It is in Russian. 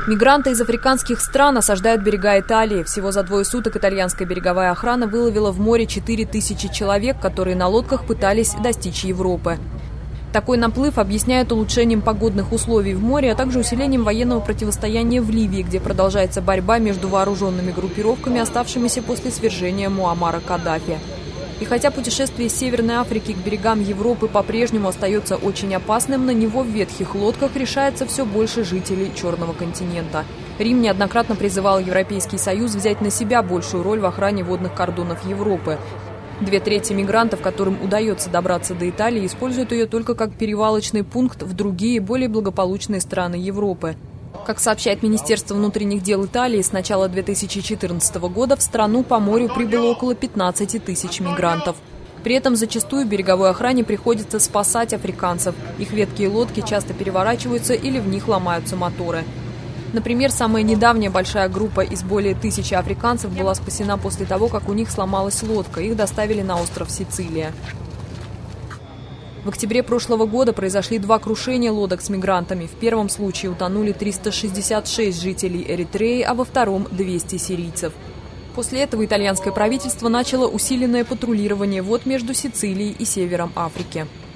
Мигранты из африканских стран осаждают берега Италии. Всего за 2 суток итальянская береговая охрана выловила в море 4000 человек, которые на лодках пытались достичь Европы. Такой наплыв объясняют улучшением погодных условий в море, а также усилением военного противостояния в Ливии, где продолжается борьба между вооруженными группировками, оставшимися после свержения Муаммара Каддафи. И хотя путешествие из Северной Африки к берегам Европы по-прежнему остается очень опасным, на него в ветхих лодках решается все больше жителей Черного континента. Рим неоднократно призывал Европейский Союз взять на себя большую роль в охране водных кордонов Европы. 2/3 мигрантов, которым удается добраться до Италии, используют ее только как перевалочный пункт в другие, более благополучные страны Европы. Как сообщает Министерство внутренних дел Италии, с начала 2014 года в страну по морю прибыло около 15 тысяч мигрантов. При этом зачастую береговой охране приходится спасать африканцев. Их ветхие лодки часто переворачиваются или в них ломаются моторы. Например, самая недавняя большая группа из более 1000 африканцев была спасена после того, как у них сломалась лодка. Их доставили на остров Сицилия. В октябре прошлого года произошли 2 крушения лодок с мигрантами. В первом случае утонули 366 жителей Эритреи, а во втором – 200 сирийцев. После этого итальянское правительство начало усиленное патрулирование вод между Сицилией и севером Африки.